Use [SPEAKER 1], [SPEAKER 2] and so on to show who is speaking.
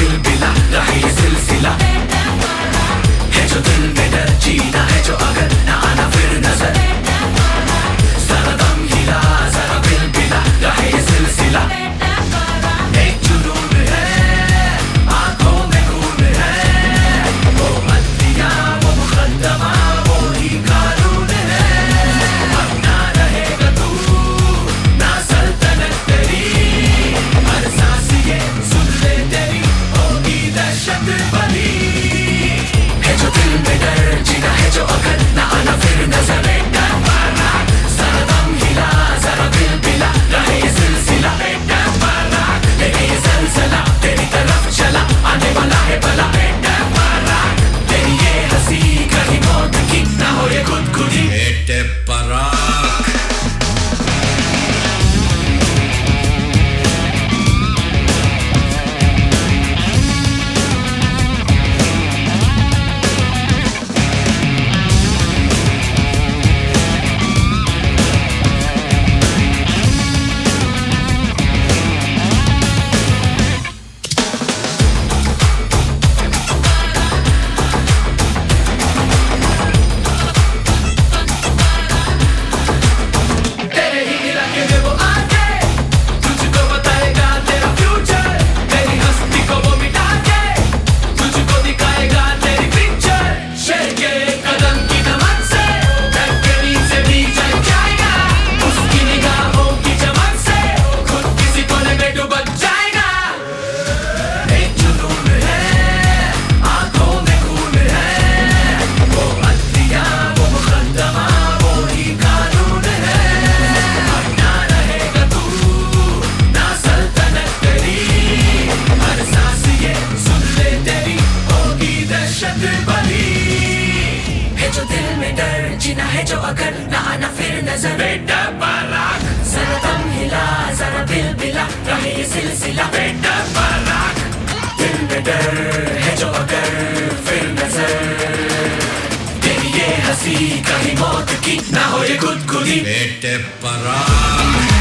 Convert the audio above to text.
[SPEAKER 1] bill बिला रहे ये सिलसिला है जो दिल में डर जीना है जो अगर ना आना फिर नजर जरा दम हिला जरा बिल बिला रहे ये सिलसिला एक जुनून है आंखों में खून है वो अदलिया वो मुकद्दमा वो ही कानून है अब ना रहेगा तू ना सल्तनत तेरी हर सांस ये सुन ले तेरी होगी दहशत भरी है जो दिल में डर जीना है जो अगर ना आना फिर नजर जरा दम हिला जरा बिल बिला रहे ये सिलसिला लेके ये सलसला तेरी तरफ चला आने वाला है भला तेरी ये हंसी कहीं मौत की ना हो ये खुदकुशी
[SPEAKER 2] बेटे पराग
[SPEAKER 1] तेरे ही इलाके में वो आके तुझको बताएगा तेरा फ्यूचर तेरी हस्ती को वो मिटा के तुझको दिखाएगा तेरी पिक्चर शेर के कदम की धमक से धक्के नीचे भी चल जाएगा उसकी निगाहों की चमक से खुद किसी कोने में डूब जाएगा एक जुनून है आंखों में खून है वो अदलिया वो मुकद्दमा वो ही कानून है अब ना रहेगा तू ना सल्तनत तेरी हर सांस ये सुन ले तेरी होगी दहशत भरी है जो दिल में डर जीना है जो अगर ना आना फिर नजर बेटा पराग जरा दम हिला जरा बिल बिला रहे ये सिलसिला बेटा पराग दिल में डर है जो अगर फिर नजर तेरी ये हंसी कहीं मौत की ना हो ये खुदकुशी
[SPEAKER 2] बेटे पराग